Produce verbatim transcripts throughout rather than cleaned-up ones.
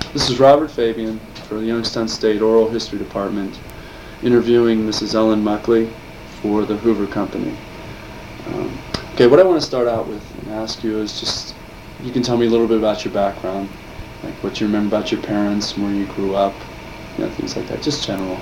This is Robert Fabian for the Youngstown State Oral History Department, interviewing Missus Ellen Muckley for the Hoover Company. Um, okay, what I want to start out with and ask you is just, you can tell me a little bit about your background, like what you remember about your parents, where you grew up, you know, things like that, just general.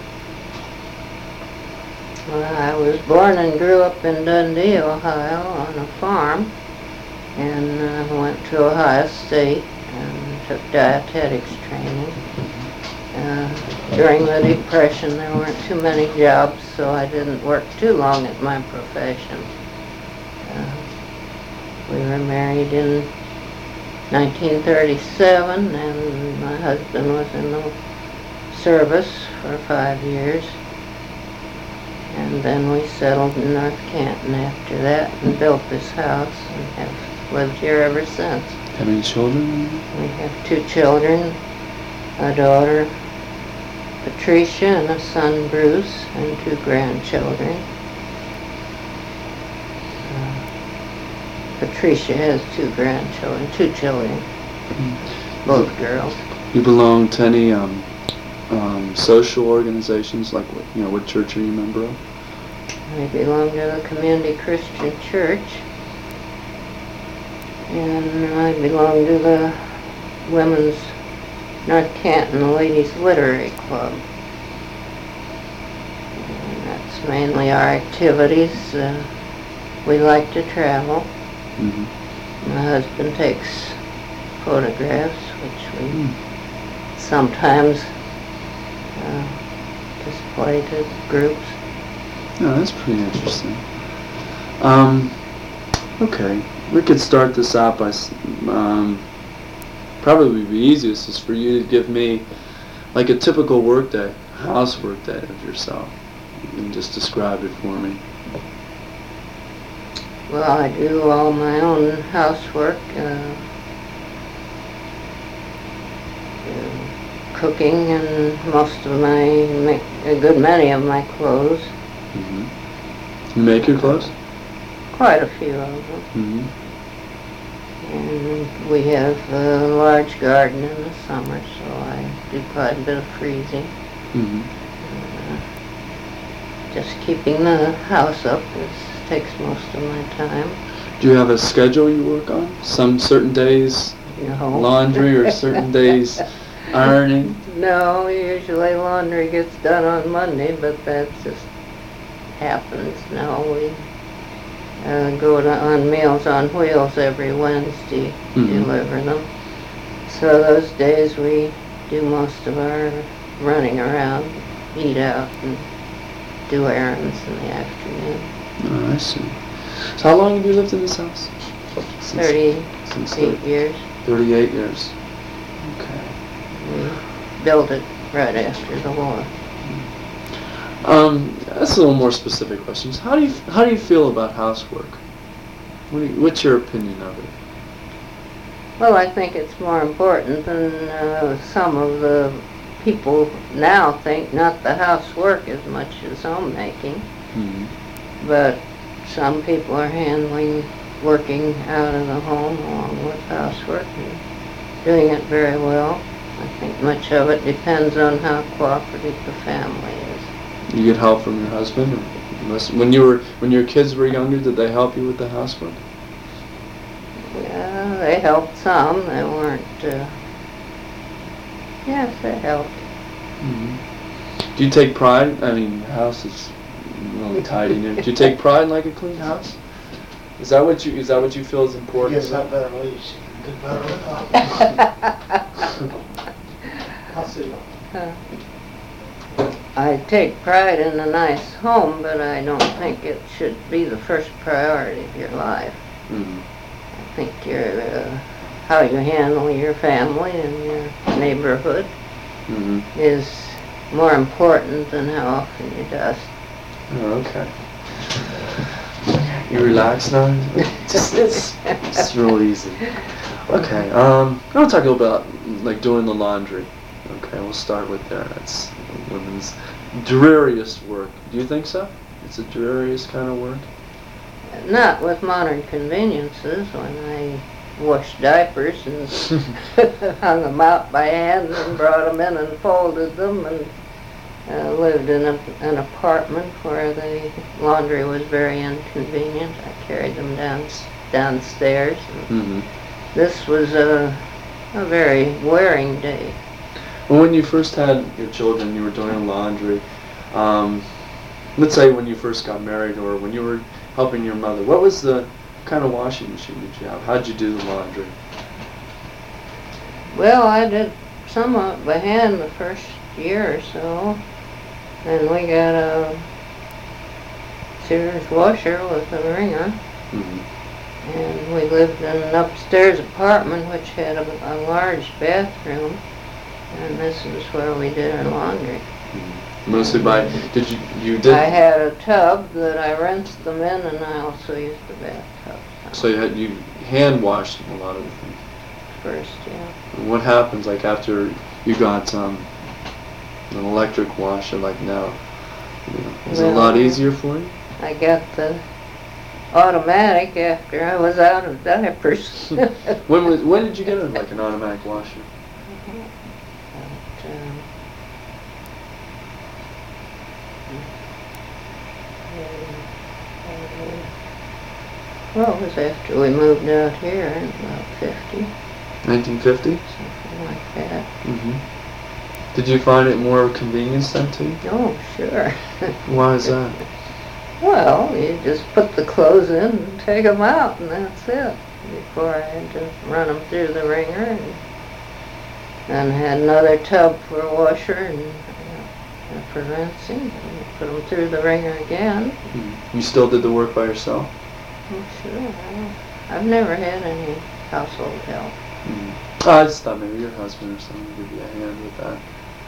Well, I was born and grew up in Dundee, Ohio, on a farm, and uh, went to Ohio State and took dietetics training. Uh, during the Depression, there weren't too many jobs, so I didn't work too long at my profession. Uh, we were married in nineteen thirty-seven, and my husband was in the service for five years. And then we settled in North Canton after that and built this house and have lived here ever since. Have any children? We have two children, a daughter, Patricia, and a son, Bruce, and two grandchildren. Uh, Patricia has two grandchildren, two children, mm. both girls. You belong to any um, um, social organizations, like what, you know, what church are you a member of? I belong to the Community Christian Church, and I belong to the Women's North Canton Ladies Literary Club. And that's mainly our activities. Uh, we like to travel. Mm-hmm. My husband takes photographs, which we mm. sometimes uh, display to groups. No, that's pretty interesting. Um, okay, we could start this out by, um, probably the easiest is for you to give me like a typical work day, housework day of yourself. You can just describe it for me. Well, I do all my own housework, uh, uh, cooking, and most of my, a good many of my clothes. Mm-hmm. You make your clothes? Quite a few of them. Mm-hmm. And we have a large garden in the summer, so I do quite a bit of freezing. Mm-hmm. Uh, just keeping the house up is, takes most of my time. Do you have a schedule you work on? Some certain days no. laundry or certain days ironing? No, usually laundry gets done on Monday, but that just happens. No, we uh, go to, on Meals on Wheels every Wednesday, mm-hmm. deliver them. So those days we do most of our running around, eat out, and do errands in the afternoon. Oh, I see. So how long have you lived in this house? Since, thirty-eight since years. thirty-eight years. Okay. We built it right after the war. Um, that's a little more specific questions. How do you how do you feel about housework? What do you, what's your opinion of it? Well, I think it's more important than uh, some of the people now think. Not the housework as much as homemaking, mm-hmm. but some people are handling working out of the home along with housework and doing it very well. I think much of it depends on how cooperative the family is. You get help from your husband? Or when you were when your kids were younger, did they help you with the housework? Yeah, they helped some. They weren't. Uh, yes, they helped. Mm-hmm. Do you take pride? I mean, your house is really tidy. Do you take pride in like a clean house? Is that what you is that what you feel is important? Yes, I better leave. Good better. I'll see. Uh, I take pride in a nice home, but I don't think it should be the first priority of your life. Mm-hmm. I think your uh, how you handle your family and your neighborhood mm-hmm. is more important than how often you dust. Oh, okay. You relax now? It's, it's, it's real easy. Okay, um, I want to talk a little about like doing the laundry. Okay, we'll start with there. That's women's dreariest work. Do you think so? It's the dreariest kind of work? Not with modern conveniences. When I washed diapers and hung them out by hand and brought them in and folded them, and uh, lived in a, an apartment where the laundry was very inconvenient. I carried them down downstairs. And Mm-hmm. this was a, a very wearing day. Well, when you first had your children, you were doing laundry. Um, let's say when you first got married, or when you were helping your mother, what was the kind of washing machine did you have? How'd you do the laundry? Well, I did some of it by hand the first year or so. Then we got a Sears washer with a wringer. Mm-hmm. And we lived in an upstairs apartment which had a, a large bathroom. And this is where we did our laundry. Mm-hmm. Mostly by, did you, you did? I had a tub that I rinsed them in, and I also used the bathtub. So you had, you hand washed a lot of the things. First, yeah. And what happens like after you got um, an electric washer like now? You know, is it a lot Well, easier for you? I got the automatic after I was out of diapers. When was, when did you get it, like an automatic washer? But, um, well, it was after we moved out here in about fifty, nineteen fifty? something like that. Mm-hmm. Did you find it more convenience then too? Oh, sure. Why is that? Well, you just put the clothes in and take them out, and that's it. Before I had to run them through the wringer, and then had another tub for a washer and uh, for rinsing, and put them through the wringer again. Mm. You still did the work by yourself? Oh, sure. I, I've never had any household help. Mm. Oh, I just thought maybe your husband or someone would give you a hand with that.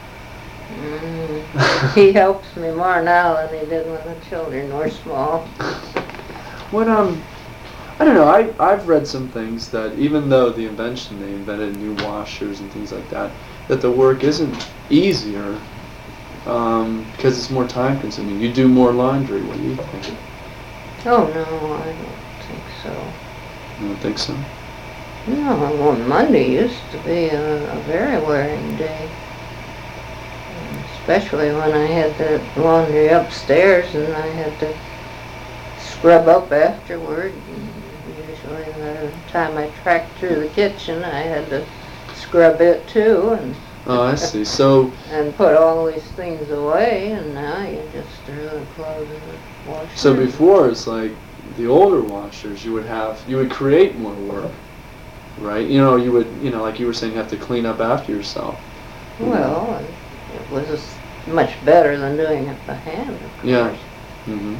Mm. He helps me more now than he did when the children were small. What, um, I don't know, I, I've read some things that even though the invention, they invented new washers and things like that, that the work isn't easier um, because it's more time consuming. You do more laundry. What do you think? Oh, no, I don't think so. You don't think so? No, well, Monday used to be a, a very wearing day. Especially when I had the laundry upstairs and I had to scrub up afterward. And usually by the time I tracked through the kitchen, I had to scrub it too, and Oh, I see. So, and put all these things away, and now you just throw the clothes in the washer. so before it's like the older washers, you would have, you would create more work, right? You know, you would, you know, like you were saying, you have to clean up after yourself. Well, it was much better than doing it by hand, of course. Yeah. Mm-hmm.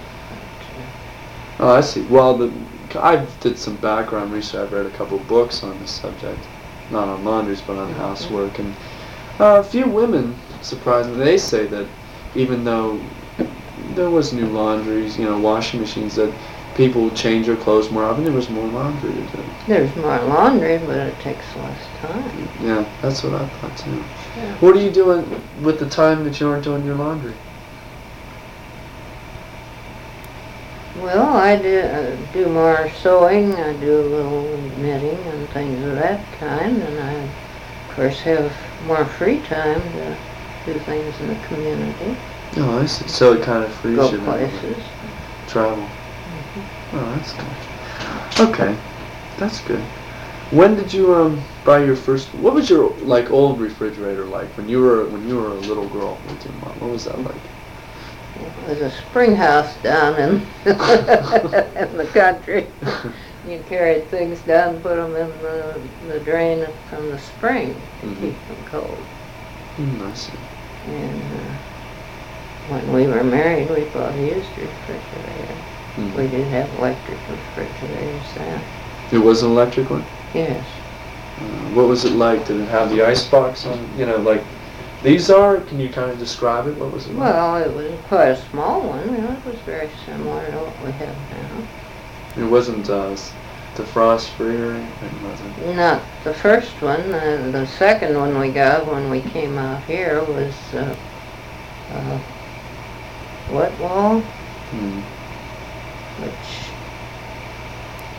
But, Oh, I see. Well, the I did some background research. I've read a couple books on this subject, not on laundries, but on Mhm. housework, and uh, a few women, surprisingly, they say that even though there was new laundries, you know, washing machines, that people would change their clothes more often. There was more laundry to do. there's more laundry, but it takes less time. Yeah, that's what I thought too. Yeah. What are you doing with the time that you aren't doing your laundry? Well, I do, uh, do more sewing, I do a little knitting and things of that kind, and I, of course, have more free time to do things in the community, Oh, I see. So it kind of frees go you to places. travel. Mhm. Oh, that's good. Okay, that's good. When did you um buy your first? What was your like old refrigerator like when you were when you were a little girl with your mom? What was that like? It was a spring house down in, in the country. You carried things down, put them in the, the drain from the spring to Mhm. keep them cold. Mm, I see. And uh, when we were married, we bought a used refrigerator. Mm. We did have electric refrigerators then. It was an electric one. Yes. Uh, what was it like? Did it have the ice box on? You know, like these are. Can you kind of describe it? What was it like? Well, it was quite a small one. You know, it was very similar to what we have now. It wasn't uh, s- defrost free or anything, was it? Not the first one. Uh, the second one we got when we came out here was uh, uh, wet wall, Mm. which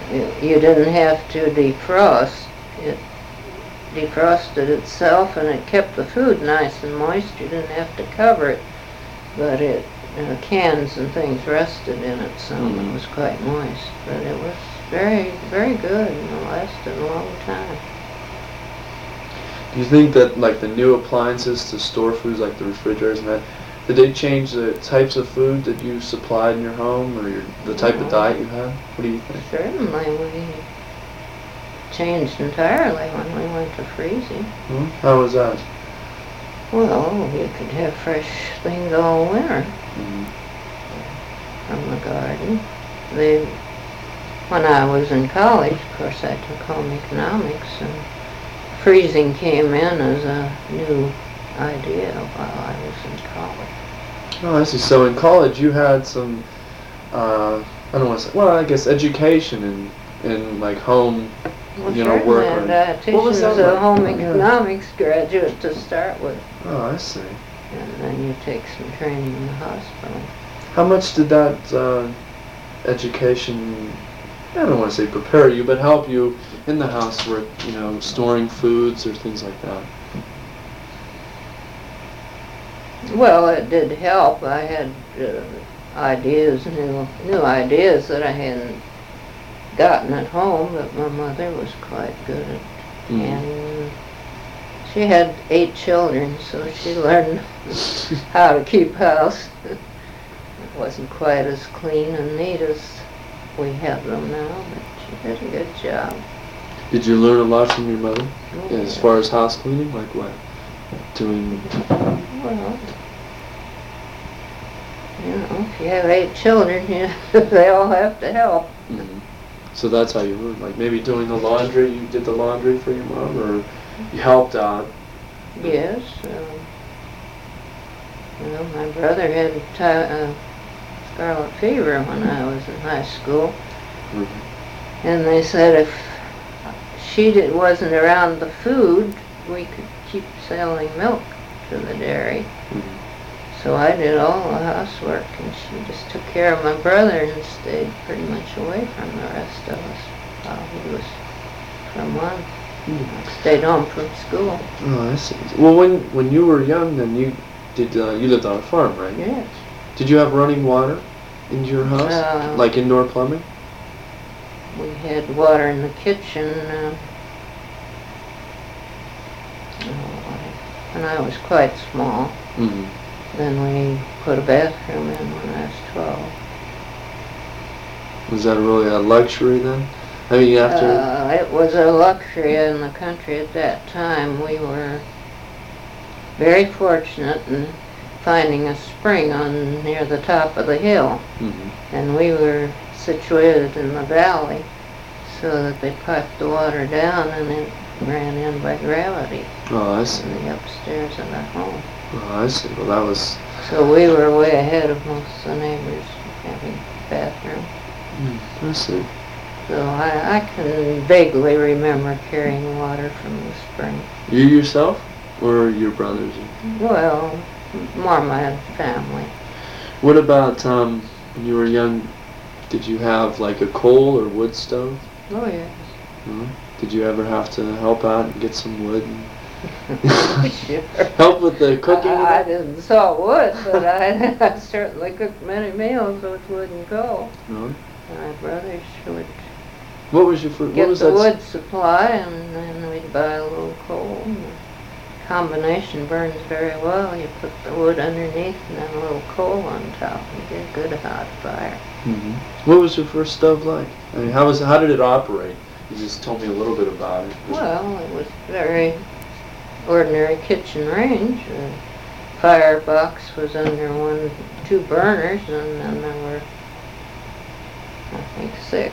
You, you didn't have to defrost. It defrosted itself and it kept the food nice and moist. You didn't have to cover it, but it uh, cans and things rested in it some. Mhm. It was quite moist, but it was very, very good and it lasted a long time. Do you think that like the new appliances to store foods, like the refrigerators and that, did they change the types of food that you supplied in your home, or your, the type of Mhm. diet you had? What do you think? Certainly, we changed entirely when we went to freezing. Hmm? How was that? Well, you could have fresh things all winter Mhm. from the garden. They, when I was in college, of course, I took home economics, and freezing came in as a new idea while I was in college. Oh, I see. So in college you had some, uh, I don't want to say, well, I guess education in, in like home, Well, you know, work. certainly, or- a What was dietitian's that a like? home Yeah. economics graduate to start with, Oh, I see. and then you take some training in the hospital. How much did that uh, education, I don't want to say prepare you, but help you in the housework, you know, storing foods or things like that? Well, it did help. I had uh, ideas, new new ideas that I hadn't gotten at home, but my mother was quite good at. Mhm. And she had eight children, so she learned how to keep house. It wasn't quite as clean and neat as we have them now, but she did a good job. Did you learn a lot from your mother Oh, as yeah. far as house cleaning? Like what? Doing. Well, you know, if you have eight children, you, they all have to help. Mhm. So that's how you learned. Like maybe doing the laundry. You did the laundry for your mom, or you helped out. Yes. Um, well, my brother had ti- uh, scarlet fever when I was in high school, Mhm. and they said if she did, wasn't around the food, we could keep selling milk to the dairy. Mhm. So I did all the housework, and she just took care of my brother and stayed pretty much away from the rest of us while he was for a month. I stayed home from school. Oh, I see. Well, when when you were young, then you did uh, you lived on a farm, right? Yes. Did you have running water in your house, Uh, like indoor plumbing? We had water in the kitchen. Uh, oh, I- when I was quite small. Mm-hmm. Then we put a bathroom in when I was twelve. Was that really a luxury then? I mean, after. Uh, it was a luxury in the country at that time. We were very fortunate in finding a spring on near the top of the hill, Mhm. and we were situated in the valley, so that they piped the water down and it ran in by gravity Oh, I see. in the upstairs of the home. Oh, I see. Well, that was. So we were way ahead of most of the neighbors having a bathroom. Mm, I see. So I, I can vaguely remember carrying water from the spring. You yourself, or your brothers? Well, more my family. What about um, when you were young? Did you have like a coal or wood stove? Oh, yes. No? Did you ever have to help out and get some wood and Sure. help with the cooking? and I, I that? didn't saw wood, but I, I certainly cooked many meals with wood and coal. No. My brothers would What was your first? What get was the that? wood supply, and then we'd buy a little coal. And the combination burns very well. You put the wood underneath and then a little coal on top, and you get a good hot fire. hmm What was your first stove like? I mean, how was how did it operate? You just told me a little bit about it. Well, it was very ordinary kitchen range. The firebox was under one, two burners, and then there were, I think, six.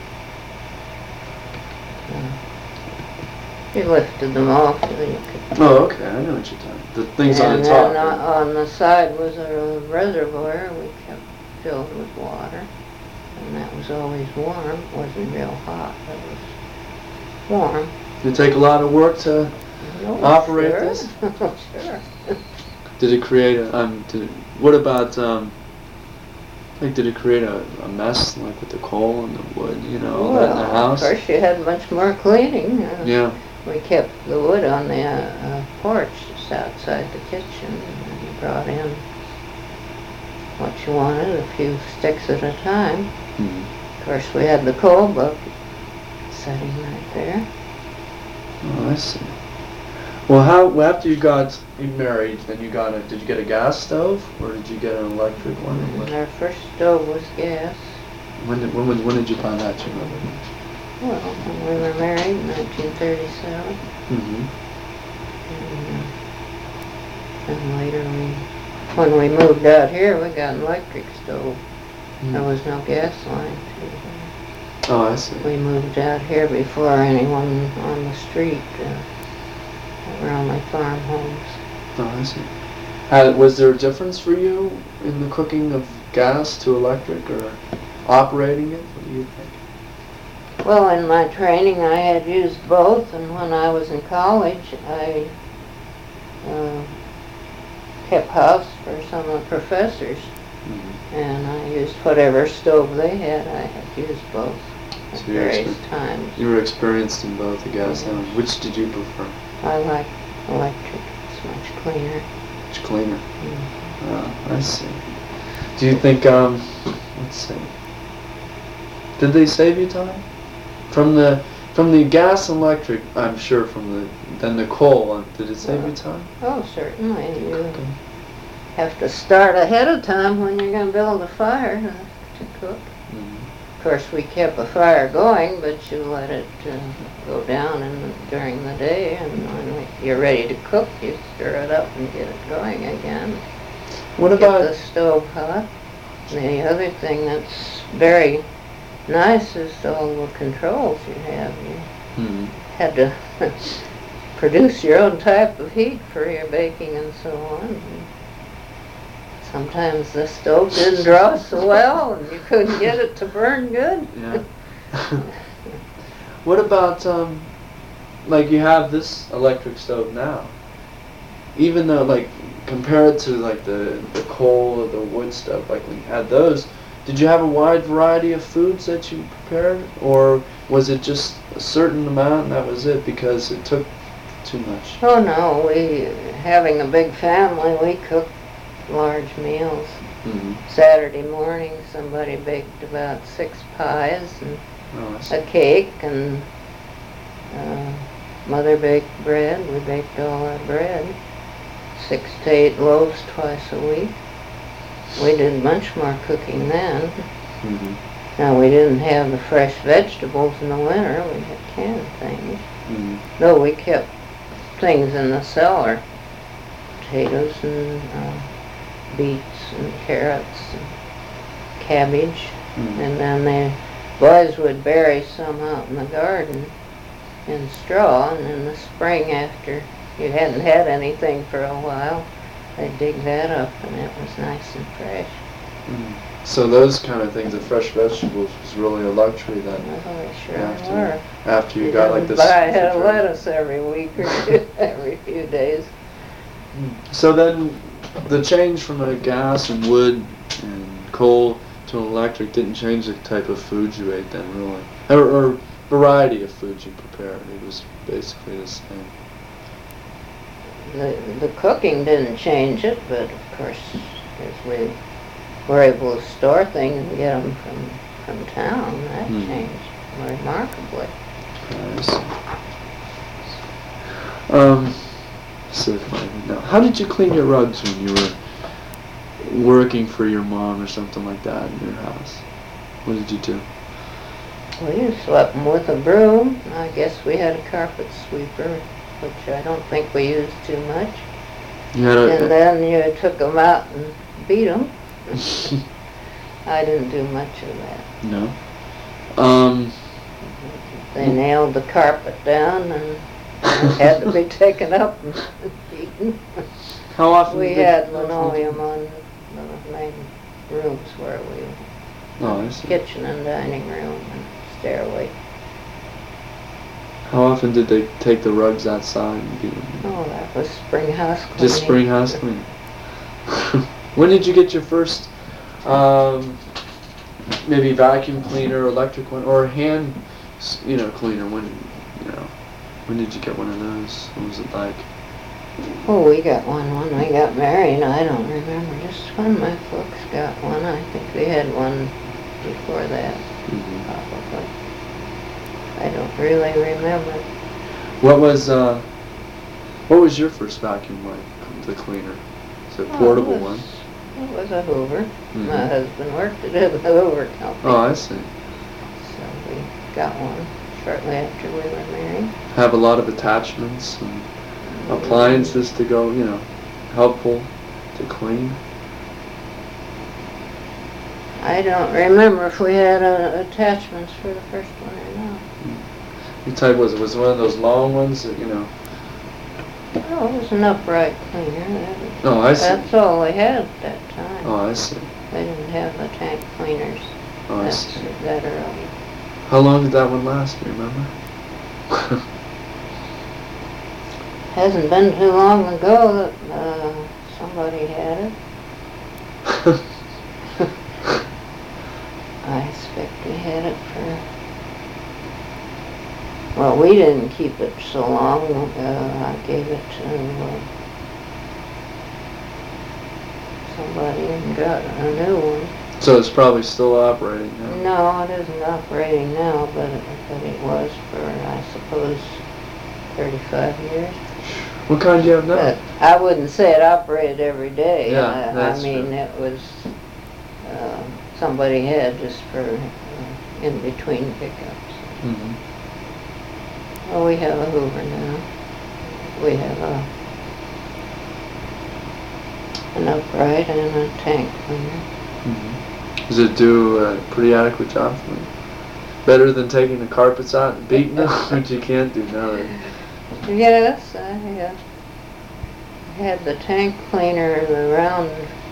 Uh, You lifted them off so you could. Oh, okay. I know what you're talking. The things on And the top. then right? uh, on the side was a reservoir we kept filled with water, and that was always warm. It wasn't real hot, but it was warm. Did it take a lot of work to Oh, operate sure. this? Sure. Did it create a um? Did it, what about um? Like, did it create a, a mess, like with the coal and the wood, you know, all that in the Well, house? of course you had much more cleaning. Uh, Yeah. We kept the wood on the uh, uh, porch just outside the kitchen, and you brought in what you wanted, a few sticks at a time. Hmm. Of course, we had the coal bucket sitting right there. Oh, I see. Well, how well, after you got married, then you got a, did you get a gas stove, or did you get an electric one? Or what? And our first stove was gas. When did, when, was- when did you buy that, do you remember? Well, when we were married in nineteen thirty-seven, Mm-hmm. and, uh, and later we, when we moved out here, we got an electric stove. There was no gas line. Oh, I see. We moved out here before anyone on the street. Uh, they were only farm homes. Oh, I see. Had, was there a difference for you in the cooking of gas to electric, or operating it? What do you think? Well, in my training, I had used both, and when I was in college, I uh, kept house for some of the professors, Mm-hmm. and I used whatever stove they had. I had used both at So you're various exper- times. You were experienced in both the gas Yeah. and which did you prefer? I like electric. It's much cleaner. Which cleaner? Mm. Oh, I see. Do you think, um, let's see. Did they save you time? From the from the gas and electric, I'm sure from the then the coal, uh, did it save you time? Oh, certainly. You Okay. have to start ahead of time when you're going to build a fire uh, to cook. Mhm. Of course, we kept a fire going, but you let it uh, go down in, during the day, and when we- you're ready to cook, you stir it up and get it going again. What Get the about, stove hot. And the other thing that's very nice is all the controls you have. You hmm, had to produce your own type of heat for your baking and so on. And sometimes the stove didn't draw so well, and you couldn't get it to burn good. yeah. What about, um, like you have this electric stove now, even though, like, compared to, like, the, the coal or the wood stuff, like, when you had those, did you have a wide variety of foods that you prepared, or was it just a certain amount and that was it because it took too much? Oh no, we, having a big family, we cooked large meals. Mm-hmm. Saturday morning, somebody baked about six pies and Oh, I see. a cake, and uh, mother baked bread. We baked all our bread. Six to eight loaves twice a week. We did much more cooking then. Mm-hmm. Now, we didn't have the fresh vegetables in the winter. We had canned things. Mm-hmm. Though we kept things in the cellar. Potatoes and uh, beets and carrots and cabbage. Mm-hmm. And then the boys would bury some out in the garden in straw, and in the spring, after you hadn't had anything for a while, they'd dig that up, and it was nice and fresh. Mm-hmm. So those kind of things, the fresh vegetables, was really a luxury then. Oh, they sure After- were. After you, You got like didn't this. buy a head of refrigerator. lettuce every week or two, every few days. So then, the change from a gas and wood and coal to an electric didn't change the type of food you ate then, really, or, or variety of foods you prepared. It was basically the same. The, the cooking didn't change it, but of course, as we were able to store things and get them from, from town, that Hmm. changed remarkably. Nice. Um, so if I- now, how did you clean your rugs when you were working for your mom or something like that in your house? What did you do? We swept them with a broom. I guess we had a carpet sweeper, which I don't think we used too much. You had a. And then you took them out and beat them. I didn't do much of that. no. Um. They nailed the carpet down, and it had to be taken up and beaten. How often? We did- had linoleum on the main rooms where we, Oh, I see. kitchen and dining room and stairway. How often did they take the rugs outside and beat them? Oh, that was spring house cleaning. Just spring house cleaning. When did you get your first um, maybe vacuum cleaner, electric one, or a hand, s- you know, cleaner? When, you know, when did you get one of those? What was it like? Oh, we got one when we got married. I don't remember just when my folks got one. I think we had one before that, Mhm. probably. I don't really remember. What was uh, what was your first vacuum like? The cleaner, is it a Oh, portable it one? was, It was a Hoover. Mhm. My husband worked at the Hoover company. Oh, I see. So we got one shortly after we were married. Have a lot of attachments and appliances to go, you know, helpful to clean. I don't remember if we had uh, attachments for the first one or not. What type was it? Was it one of those long ones that, you know? Oh, it was an upright cleaner. That was- Oh, I see. That's all they had at that time. Oh, I see. They didn't have the tank cleaners Oh, I that, see. that early. How long did that one last? Do you remember? Hasn't been too long ago that uh, somebody had it. I expect we had it for, well, we didn't keep it so long. Uh, I gave it to uh, somebody and got a new one. So it's probably still operating now. No, it isn't operating now, but it, but it was for, I suppose, thirty-five years. What kind do you have now? But I wouldn't say it operated every day. Yeah, I, that's I mean, true. it was, uh, somebody had just for uh, in between pickups. Mm-hmm. Well, we have a Hoover now. We have a an upright and a tank cleaner. Mm-hmm. Does it do a pretty adequate job for you? Better than taking the carpets out and beating them, which you can't do now. That Yes, I uh, had the tank cleaner, the round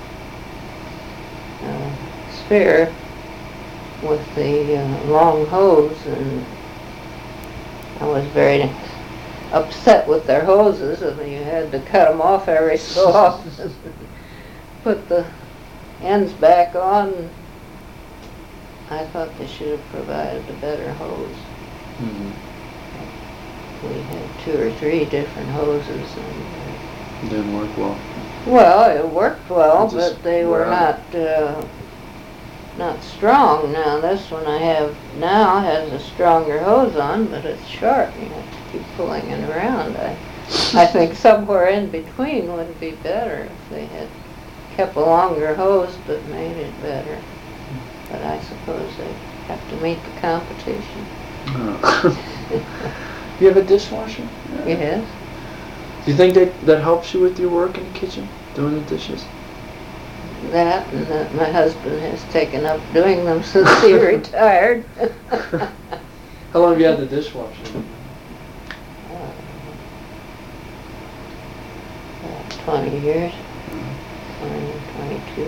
uh, sphere with the uh, long hose, and I was very upset with their hoses, and you had to cut them off every so often. Put the ends back on. I thought they should have provided a better hose. mm-hmm. We had two or three different hoses, and Didn't work well. well, it worked well, It just but they were wore out. not uh, not strong. Now this one I have now has a stronger hose on, but it's short. You have to keep pulling it around. I I think somewhere in between would be better if they had kept a longer hose but made it better. But I suppose they have to meet the competition. Oh. You have a dishwasher? Yes. Do you think that that helps you with your work in the kitchen, doing the dishes? That and that my husband has taken up doing them since he retired. How long have you had the dishwasher? Uh, about twenty years, twenty, twenty-two.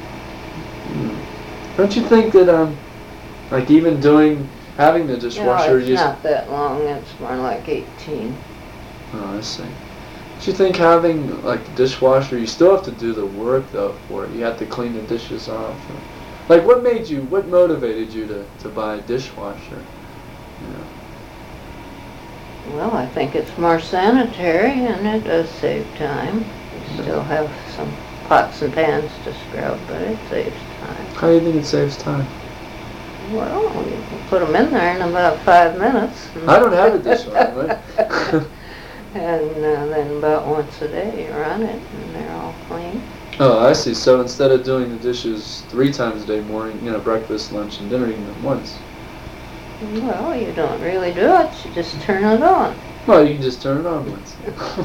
Hmm. Don't you think that, um, like even doing, having the No, dishwasher, it's you just, not that long, it's more like eighteen. oh, I see. Don't you think having like the dishwasher, you still have to do the work though for it. You have to clean the dishes off. Like what made you, what motivated you to, to buy a dishwasher? You know? Well, I think it's more sanitary and it does save time. You still have some pots and pans to scrub, but it saves time. How do you think it saves time? Well, you can put them in there in about five minutes. I don't have a dishwasher. Right? And uh, then about once a day you run it and they're all clean. Oh, I see. So instead of doing the dishes three times a day, morning, you know, breakfast, lunch, and dinner, you do them once. Well, you don't really do it, you just turn it on. Well, you can just turn it on once.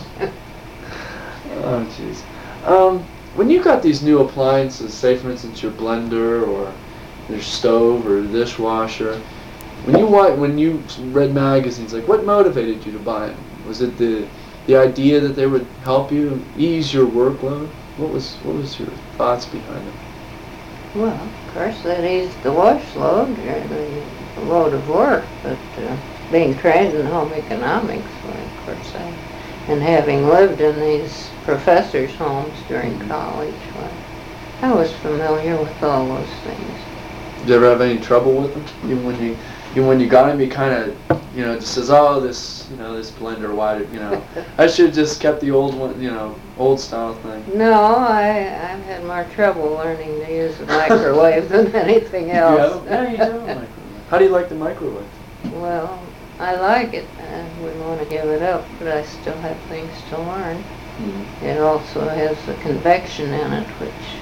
Oh, jeez. Um, when you got these new appliances, say for instance your blender or your stove or dishwasher, when you wa- when you read magazines, like what motivated you to buy them? Was it the the idea that they would help you ease your workload? What was what was your thoughts behind them? Well, of course that eased the wash load, or the load of work, but uh, being trained in home economics, well, of course I, and having lived in these professors' homes during college, well, I was familiar with all those things. Did you ever have any trouble with them? Even when you, even when you got him, he kind of, you know, just says, "Oh, this, you know, this blender, why did, you know, I should have just kept the old one, you know, old style thing." No, I, I've had more trouble learning to use the microwave than anything else. Yeah, yeah, you do. Microwave. How do you like the microwave? Well, I like it. I wouldn't want to give it up, but I still have things to learn. Mm-hmm. It also has the convection in it, which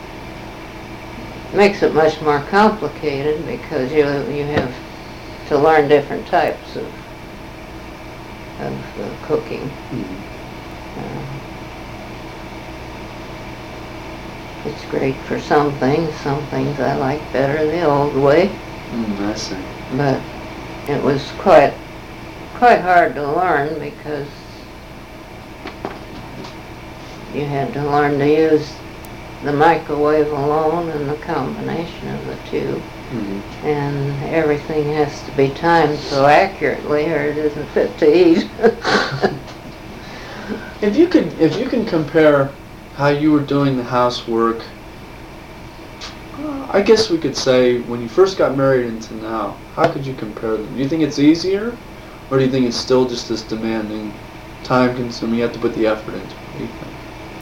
makes it much more complicated because you you have to learn different types of of uh, cooking. Mm-hmm. Uh, it's great for some things. Some things I like better the old way. Mm, I see. But it was quite quite hard to learn because you had to learn to use the microwave alone and the combination of the two. Mm-hmm. And everything has to be timed so accurately or it isn't fit to eat. If you could, if you can compare how you were doing the housework, uh, I guess we could say when you first got married into now, how could you compare them? Do you think it's easier, or do you think it's still just as demanding, time-consuming? You have to put the effort into it. What do you think?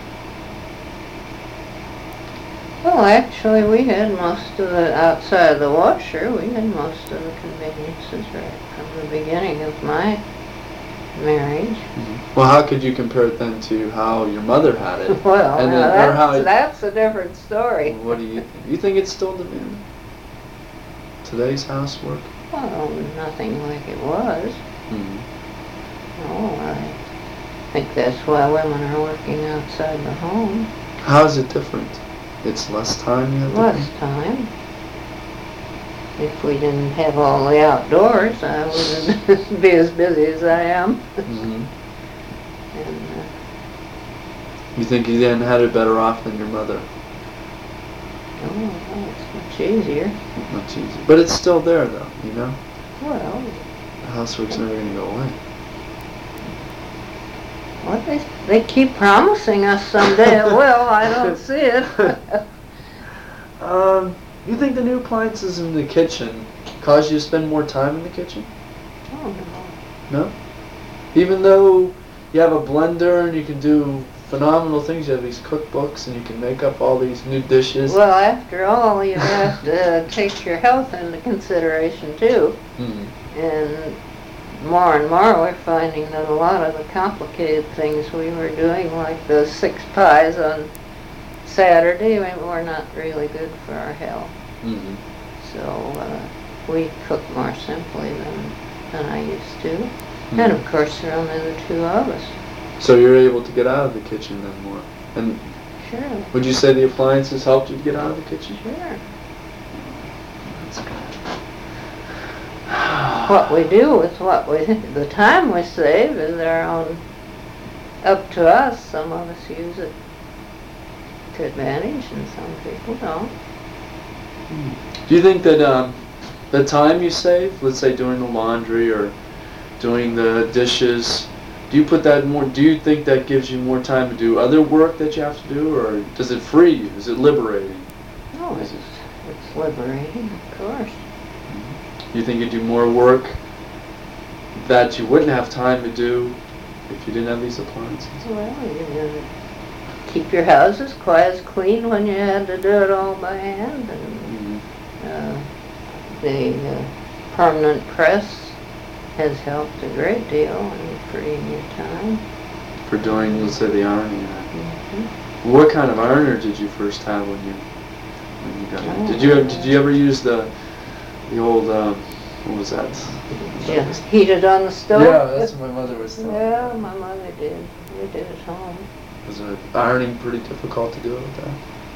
Well, actually, we had most of the, outside of the washer, we had most of the conveniences right from the beginning of my marriage. Mm-hmm. Well, how could you compare it then to how your mother had it? Well, and now then, or that's, how it, that's a different story. What do you think? You think it's still demanding? Today's housework? Well, nothing like it was. Mm-hmm. No, I think that's why women are working outside the home. How is it different? It's less time you have to Less time. If we didn't have all the outdoors, I wouldn't be as busy as I am. Mm-hmm. And, uh, You think you then had it better off than your mother? oh, well, it's much easier. Much easier. But it's still there though, you know? Well, The housework's never going to go away. what they they keep promising us someday. Well, I don't see it. um, you think the new appliances in the kitchen cause you to spend more time in the kitchen? Oh no. No? Even though you have a blender and you can do phenomenal things, you have these cookbooks and you can make up all these new dishes. Well, after all, you have to take your health into consideration too. Mm-hmm. And more and more we're finding that a lot of the complicated things we were doing, like those six pies on Saturday, were not really good for our health. Mm-hmm. So uh, we cook more simply than, than I used to. Mm-hmm. And of course there are only the two of us. So you're able to get out of the kitchen then more. And Sure. would you say the appliances helped you to get out of the kitchen? Sure. That's good. What we do with what we, the time we save is our own, up to us. Some of us use it to advantage and some people don't. Do you think that um, the time you save, let's say doing the laundry or doing the dishes, do you put that more, do you think that gives you more time to do other work that you have to do, or does it free you? Is it liberating? No, it's, it's liberating, of course. You think you do more work that you wouldn't have time to do if you didn't have these appliances? Well, you uh, keep your house as quiet, as clean when you had to do it all by hand. And Mm-hmm. uh, the uh, permanent press has helped a great deal in freeing your time. For doing, let's say, the ironing. Mm-hmm. What kind of ironer did you first have when you when you got it? Oh. Did you did you ever use the the old uh, what was that? Just heat it on the stove? Yeah, that's what my mother was telling me. Yeah, my mother did. We did at home. Was it ironing pretty difficult to do it with that?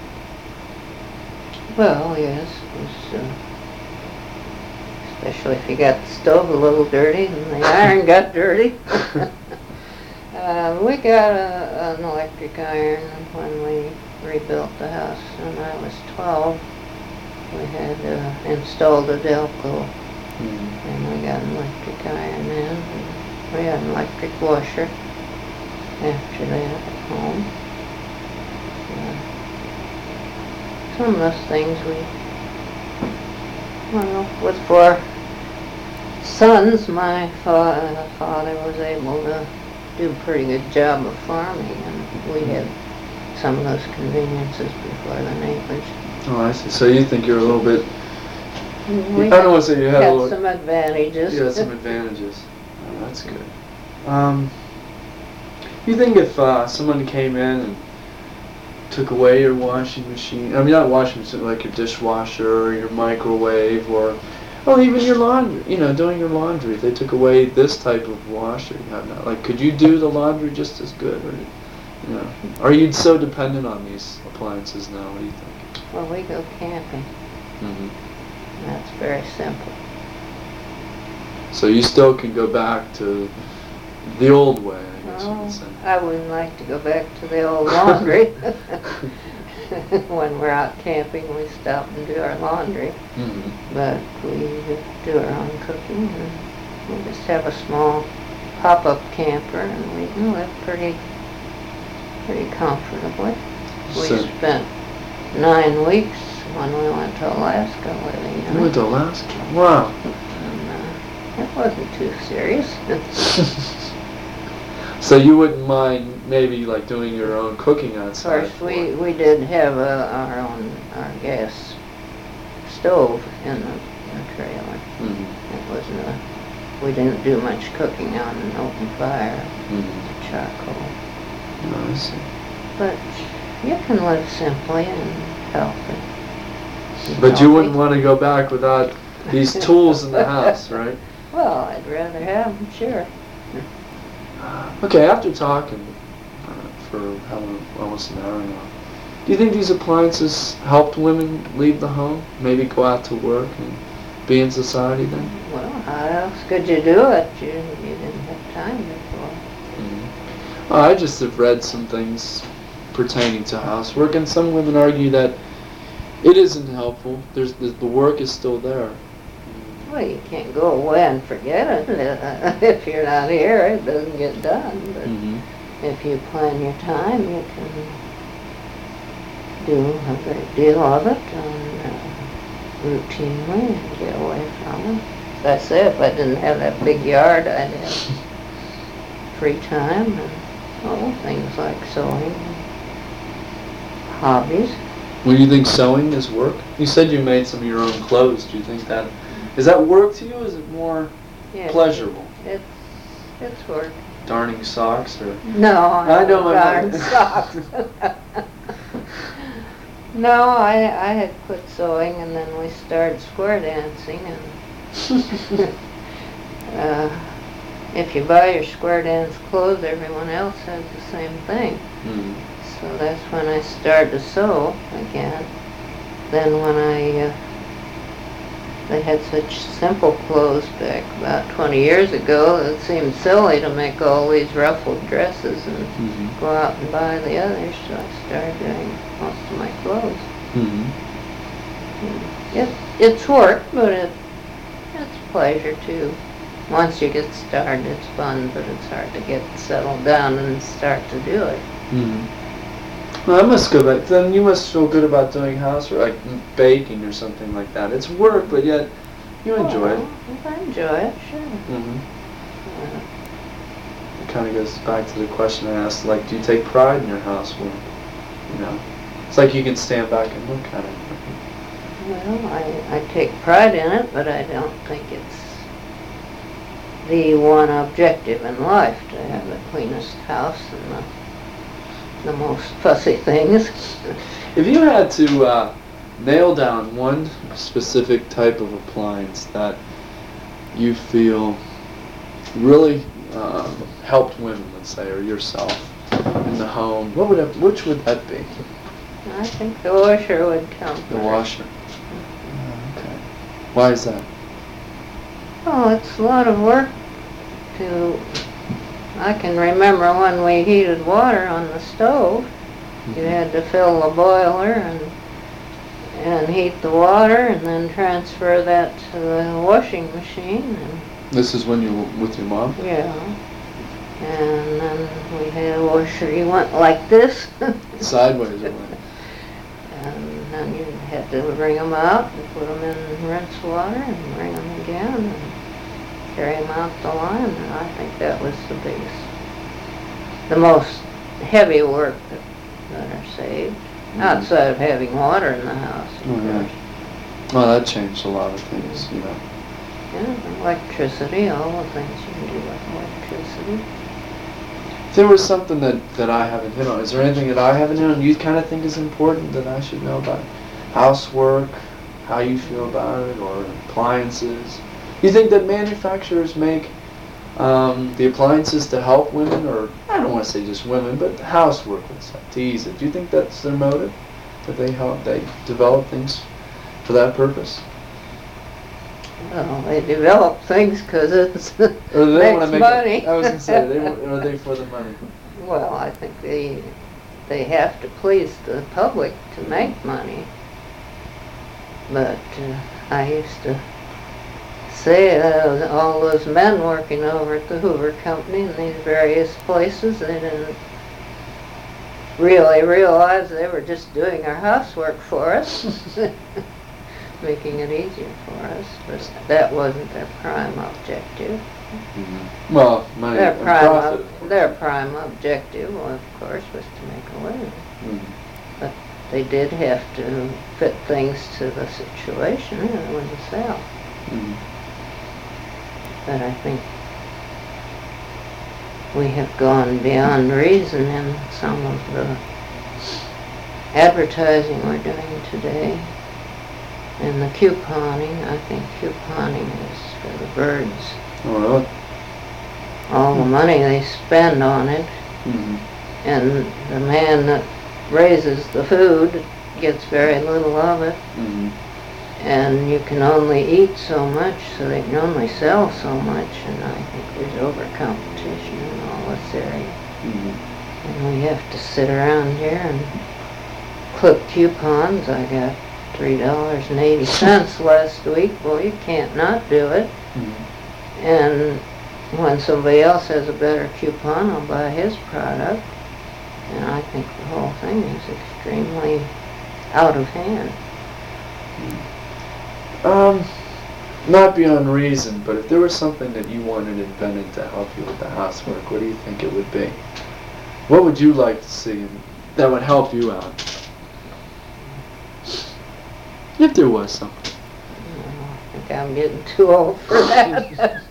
Well, yes, it was, uh, especially if you got the stove a little dirty and the iron got dirty. uh, we got a, an electric iron when we rebuilt the house when I was twelve. We had uh, installed a Delco, Mm. and we got an electric iron in. And we had an electric washer after that at home. Uh, some of those things we Well, with four sons, my fa- father was able to do a pretty good job of farming, and we had some of those conveniences before the neighbors. Oh, I see. So you think you're a little bit, We I don't want to say you had a had little, some advantages. you had some advantages. Oh, that's good. Um, you think if uh, someone came in and took away your washing machine, I mean not washing machine, like your dishwasher or your microwave or, oh, even your laundry, you know, doing your laundry, if they took away this type of washer you have now, like could you do the laundry just as good, or, you know, are you so dependent on these appliances now? What do you think? Well, we go camping. Mm-hmm. That's very simple. So you still can go back to the old way, I guess you Well, could say. I wouldn't like to go back to the old laundry. When we're out camping, we stop and do our laundry, Mm-hmm. but we do our own cooking, and we just have a small pop-up camper, and we can live pretty, pretty comfortably. We So- spent nine weeks when we went to Alaska living in You went it, to Alaska? Wow. and uh, it wasn't too serious. So you wouldn't mind maybe like doing your own cooking Of outside? course, we, we did have uh, our own, our gas stove in the, in the trailer. Mm-hmm. It wasn't a, we didn't do much cooking on an open fire, Mm-hmm. charcoal. Oh, I see. But you can live simply and healthy. Be But you wouldn't healthy. want to go back without these tools in the house, right? Well, I'd rather have them, sure. Okay, after talking uh, for how long, almost an hour now, do you think these appliances helped women leave the home, maybe go out to work and be in society then? Well, how else could you do it? You, you didn't have time before. Mm-hmm. Well, I just have read some things pertaining to housework, and some women argue that it isn't helpful. There's the, the work is still there. Well, you can't go away and forget it. If you're not here, it doesn't get done. But Mm-hmm. if you plan your time, you can do a great deal of it um, uh, routinely and get away from it. As I say, if I didn't have that big yard, I'd have free time and oh, things like sewing, hobbies. Well, you think sewing is work? You said you made some of your own clothes. Do you think that is that work to you? Or is it more Yes, pleasurable? It's it's work. Darning socks or? No, I know my darn mother. socks. No, I I had quit sewing and then we started square dancing and uh, if you buy your square dance clothes, everyone else has the same thing. Mm. So that's when I started to sew again. Then when I uh, they had such simple clothes back about twenty years ago, it seemed silly to make all these ruffled dresses and Mm-hmm. go out and buy the others, so I started doing most of my clothes. Mm-hmm. It, it's work, but it, it's pleasure too. Once you get started, it's fun, but it's hard to get settled down and start to do it. Mm-hmm. Well, I must go back. Then you must feel good about doing housework, like baking or something like that. It's work, but yet you enjoy it. Oh, I enjoy it, sure. Mm-hmm. Uh, It kind of goes back to the question I asked, like, do you take pride in your housework? You know, it's like you can stand back and look at it. Well, I, I take pride in it, but I don't think it's the one objective in life to have the cleanest house and the, the most fussy things. If you had to uh, nail down one specific type of appliance that you feel really um, helped women, let's say, or yourself in the home, what would it, which would that be? I think the washer would come The first. washer. Oh, okay. Why is that? Oh, it's a lot of work to, I can remember when we heated water on the stove, you had to fill the boiler and and heat the water and then transfer that to the washing machine and This is when you were with your mom? yeah. And then we had a washer, you went like this. Sideways or what? And and you had to wring them out and put them in rinse water and wring them again and carry them out the line. And I think that was the biggest, the most heavy work that, that are saved, outside of having water in the house, of Oh, yeah. course. Well, that changed a lot of things, you know. Yeah, and electricity, all the things you can do with electricity. If there was something that, that I haven't hit on, is there anything that I haven't hit on you kind of think is important that I should know about? Housework, how you feel about it, or appliances? You think that manufacturers make um, the appliances to help women, or I don't want to say just women, but housework and stuff, to ease it? Do you think that's their motive? That they help, they develop things for that purpose? Well, they develop things because it's Or do they want makes to make money. It, I was going to say, they, are they for the money? Well, I think they they have to please the public to make money. But uh, I used to say uh, all those men working over at the Hoover Company in these various places, they didn't really realize they were just doing our housework for us, making it easier for us. But that wasn't their prime objective. Mm-hmm. Well, money Their and prime, profit. ob- their prime objective, well, of course, was to make a living. Mm-hmm. But they did have to fit things to the situation and it was a sell. Mm-hmm. But I think we have gone beyond reason in some of the advertising we're doing today. And the couponing, I think couponing is for the birds. Oh, really? All the money they spend on it, Mm-hmm. and the man that raises the food gets very little of it, Mm-hmm. and you can only eat so much, so they can only sell so much, and I think there's over-competition in all this area. Mm-hmm. And we have to sit around here and clip coupons. I got three dollars and eighty cents last week. Well, you can't not do it. Mm-hmm. And when somebody else has a better coupon, I'll buy his product. And I think the whole thing is extremely out of hand. Um, not beyond reason, but if there was something that you wanted invented to help you with the housework, what do you think it would be? What would you like to see that would help you out? If there was something. I think I'm getting too old for that.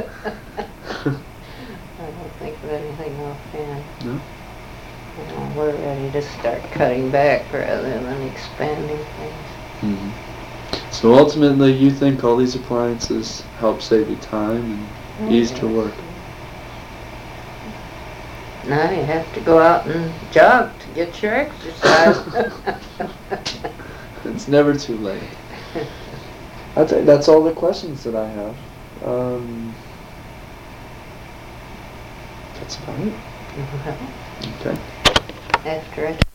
I don't think of anything offhand. No? You know, we're ready to start cutting back rather than expanding things. Mm-hmm. So ultimately, you think all these appliances help save you time and ease your work? Now you have to go out and jog to get your exercise. It's never too late. I think that's all the questions that I have. Um, that's about it. Well, Okay. after it.